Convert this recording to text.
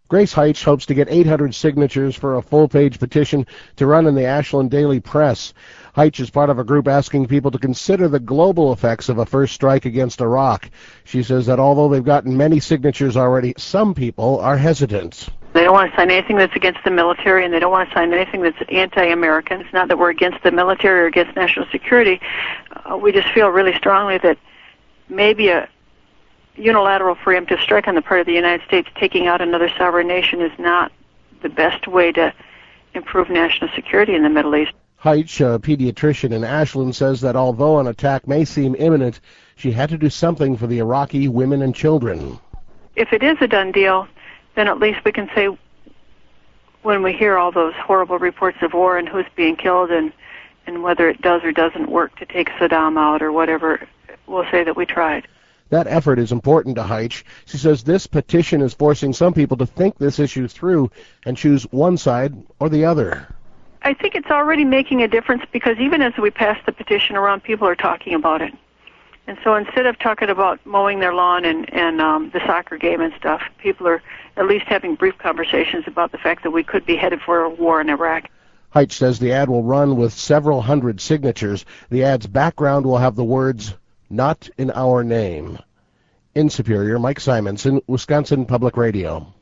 Grace Heitch hopes to get 800 signatures for a full-page petition to run in the Ashland Daily Press. Heitch is part of a group asking people to consider the global effects of a first strike against Iraq. She says that although they've gotten many signatures already, some people are hesitant. They don't want to sign anything that's against the military, and they don't want to sign anything that's anti-American. It's not that we're against the military or against national security. We just feel really strongly that maybe a unilateral preemptive strike on the part of the United States taking out another sovereign nation is not the best way to improve national security in the Middle East. Heitch, a pediatrician in Ashland, says that although an attack may seem imminent, she had to do something for the Iraqi women and children. If it is a done deal, then at least we can say, when we hear all those horrible reports of war and who's being killed and whether it does or doesn't work to take Saddam out or whatever, we'll say that we tried. That effort is important to Heitch. She says this petition is forcing some people to think this issue through and choose one side or the other. I think it's already making a difference because even as we pass the petition around, people are talking about it. And so instead of talking about mowing their lawn and the soccer game and stuff, people are at least having brief conversations about the fact that we could be headed for a war in Iraq. Heitch says the ad will run with several hundred signatures. The ad's background will have the words, "Not in our name." In Superior, Mike Simonson, Wisconsin Public Radio.